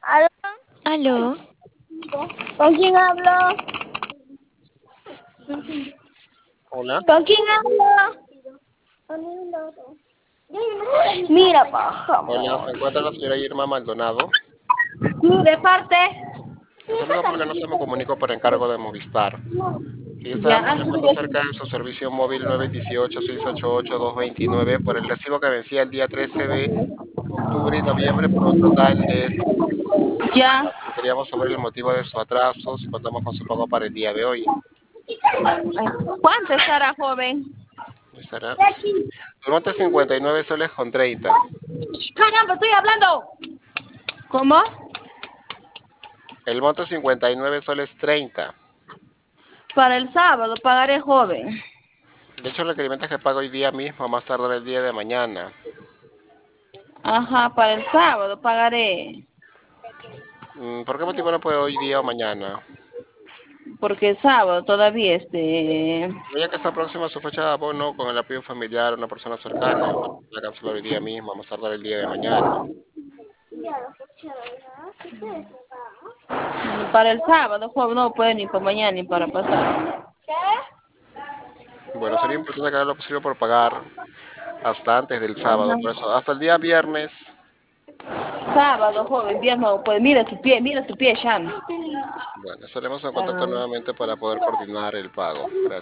¿Aló? Aló, ¿Con quién hablo? Hola, ¿Con quién hablo? Mira, hola, bajamos. se encuentra la señora Irma Maldonado. ¿De parte? Le saludo porque no se me comunicó por encargo de Movistar. Y Ya. estábamos llamando acerca de su servicio móvil 918-688-229 por el recibo que vencía el día 13 de octubre y noviembre por un total de 100. Ya. Queríamos saber el motivo de su atraso, si contamos con su pago para el día de hoy. ¿Cuánto estará, joven? ¿Estará? El monto es 59 soles con 30. Caramba, estoy hablando. ¿Cómo? El monto es 59 soles 30. Para el sábado pagaré, joven. De hecho, el requerimiento es que pague hoy día mismo, a más tardar el día de mañana. Ajá, para el sábado pagaré. ¿Por qué motivo no puede hoy día o mañana? Porque el sábado todavía Ya que está próxima su fecha de abono con el apoyo familiar, una persona cercana, igual la cancelar el día mismo, vamos a tardar el día de mañana. para el sábado, joven, no puede ni para mañana ni para pasar. Bueno, sería importante que haga lo posible por pagar hasta antes del sábado, por Ajá. eso, hasta el día viernes. Sábado, joven, viernes, no puede. Mira su pie, Shan. Bueno, estaremos en contacto Ah, nuevamente para poder coordinar el pago. Gracias.